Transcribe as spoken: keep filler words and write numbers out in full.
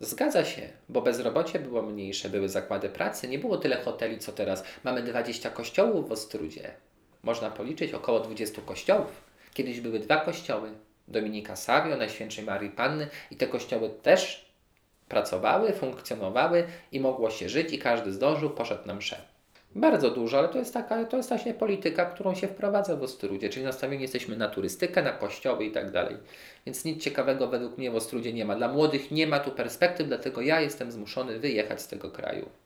Zgadza się, bo bezrobocie było mniejsze, były zakłady pracy, nie było tyle hoteli, co teraz. Mamy dwadzieścia kościołów w Ostródzie. Można policzyć około dwadzieścia kościołów. Kiedyś były dwa kościoły. Dominika Savio, Najświętszej Marii Panny i te kościoły też pracowały, funkcjonowały i mogło się żyć i każdy zdążył, poszedł na mszę. Bardzo dużo, ale to jest taka, to jest właśnie polityka, którą się wprowadza w Ostródzie, czyli nastawieni jesteśmy na turystykę, na kościoły i tak dalej. Więc nic ciekawego według mnie w Ostródzie nie ma. Dla młodych nie ma tu perspektyw, dlatego ja jestem zmuszony wyjechać z tego kraju.